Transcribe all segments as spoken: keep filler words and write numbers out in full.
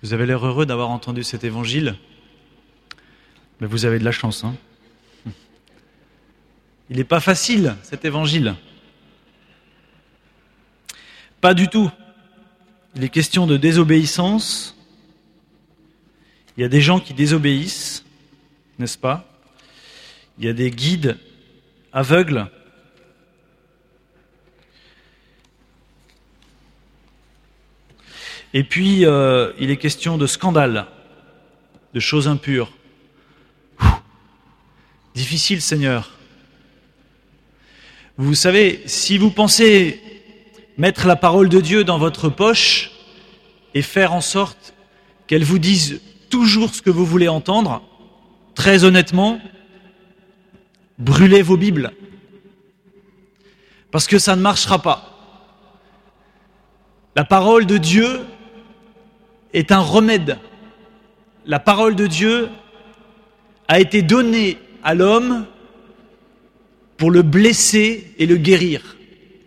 Vous avez l'air heureux d'avoir entendu cet évangile, mais vous avez de la chance. Hein. Il n'est pas facile, cet évangile. Pas du tout. Il est question de désobéissance. Il y a des gens qui désobéissent, n'est-ce pas? Il y a des guides aveugles. Et puis, euh, il est question de scandale, de choses impures. Ouh, difficile, Seigneur. Vous savez, si vous pensez mettre la parole de Dieu dans votre poche et faire en sorte qu'elle vous dise toujours ce que vous voulez entendre, très honnêtement, brûlez vos Bibles. Parce que ça ne marchera pas. La parole de Dieu est un remède. La parole de Dieu a été donnée à l'homme pour le blesser et le guérir.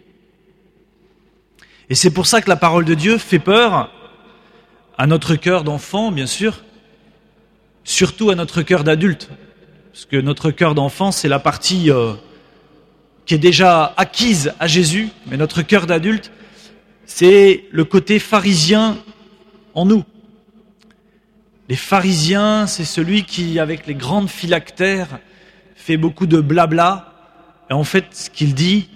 Et c'est pour ça que la parole de Dieu fait peur à notre cœur d'enfant, bien sûr, surtout à notre cœur d'adulte. Parce que notre cœur d'enfant, c'est la partie euh, qui est déjà acquise à Jésus, mais notre cœur d'adulte, c'est le côté pharisien en nous. Les pharisiens, c'est celui qui, avec les grandes phylactères, fait beaucoup de blabla. Et en fait, ce qu'il dit,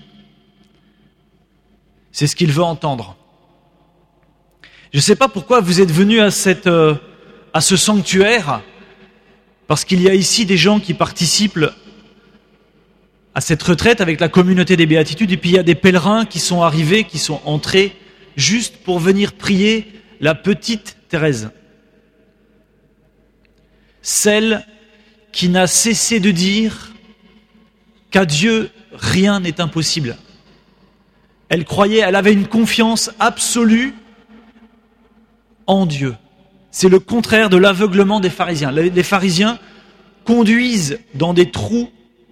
c'est ce qu'il veut entendre. Je ne sais pas pourquoi vous êtes venus à, cette, euh, à ce sanctuaire, parce qu'il y a ici des gens qui participent à cette retraite avec la communauté des béatitudes, et puis il y a des pèlerins qui sont arrivés, qui sont entrés, juste pour venir prier la petite Thérèse. Celle qui n'a cessé de dire qu'à Dieu, rien n'est impossible. Elle croyait, elle avait une confiance absolue en Dieu. C'est le contraire de l'aveuglement des pharisiens. Les pharisiens conduisent dans des trous.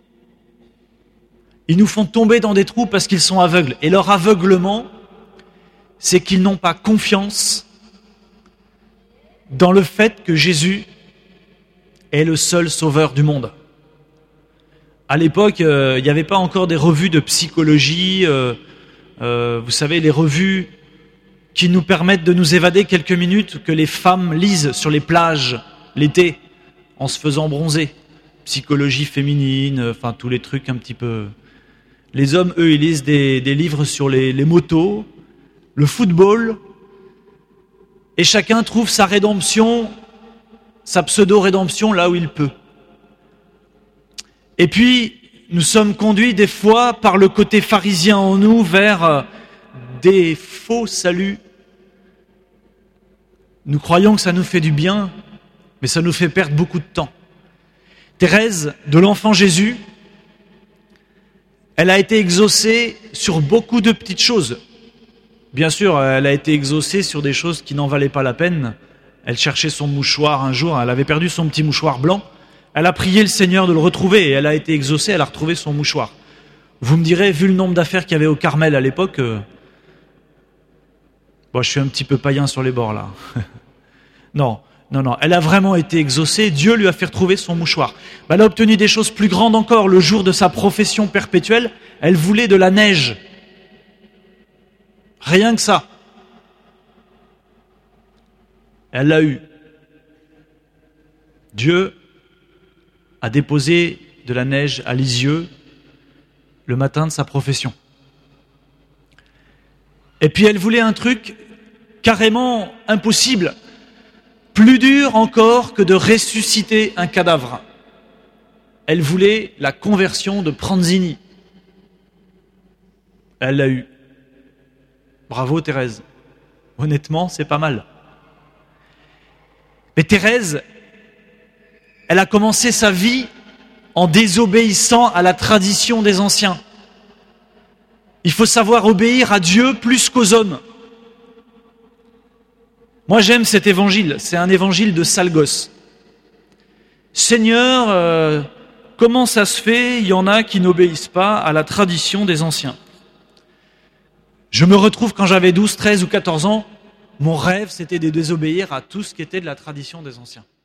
Ils nous font tomber dans des trous parce qu'ils sont aveugles. Et leur aveuglement, c'est qu'ils n'ont pas confiance dans le fait que Jésus est le seul sauveur du monde. À l'époque, euh, il n'y avait pas encore des revues de psychologie, euh, euh, vous savez, les revues qui nous permettent de nous évader quelques minutes, que les femmes lisent sur les plages l'été, en se faisant bronzer. Psychologie féminine, enfin tous les trucs un petit peu... Les hommes, eux, ils lisent des, des livres sur les, les motos, le football, et chacun trouve sa rédemption, sa pseudo-rédemption là où il peut. Et puis, nous sommes conduits des fois par le côté pharisien en nous vers des faux saluts. Nous croyons que ça nous fait du bien, mais ça nous fait perdre beaucoup de temps. Thérèse, de l'enfant Jésus, elle a été exaucée sur beaucoup de petites choses. Bien sûr, elle a été exaucée sur des choses qui n'en valaient pas la peine. Elle cherchait son mouchoir un jour, elle avait perdu son petit mouchoir blanc. Elle a prié le Seigneur de le retrouver et elle a été exaucée, elle a retrouvé son mouchoir. Vous me direz, vu le nombre d'affaires qu'il y avait au Carmel à l'époque, euh... bon, je suis un petit peu païen sur les bords là. non, non, non, elle a vraiment été exaucée, Dieu lui a fait retrouver son mouchoir. Ben, elle a obtenu des choses plus grandes encore. Le jour de sa profession perpétuelle, elle voulait de la neige. Rien que ça. Elle l'a eu. Dieu a déposé de la neige à Lisieux le matin de sa profession. Et puis elle voulait un truc carrément impossible, plus dur encore que de ressusciter un cadavre. Elle voulait la conversion de Pranzini. Elle l'a eu. Bravo Thérèse. Honnêtement, c'est pas mal. Mais Thérèse, elle a commencé sa vie en désobéissant à la tradition des anciens. Il faut savoir obéir à Dieu plus qu'aux hommes. Moi j'aime cet évangile, c'est un évangile de sale gosse. Seigneur, euh, comment ça se fait, il y en a qui n'obéissent pas à la tradition des anciens. Je me retrouve quand j'avais douze, treize ou quatorze ans, Mon rêve, c'était de désobéir à tout ce qui était de la tradition des anciens.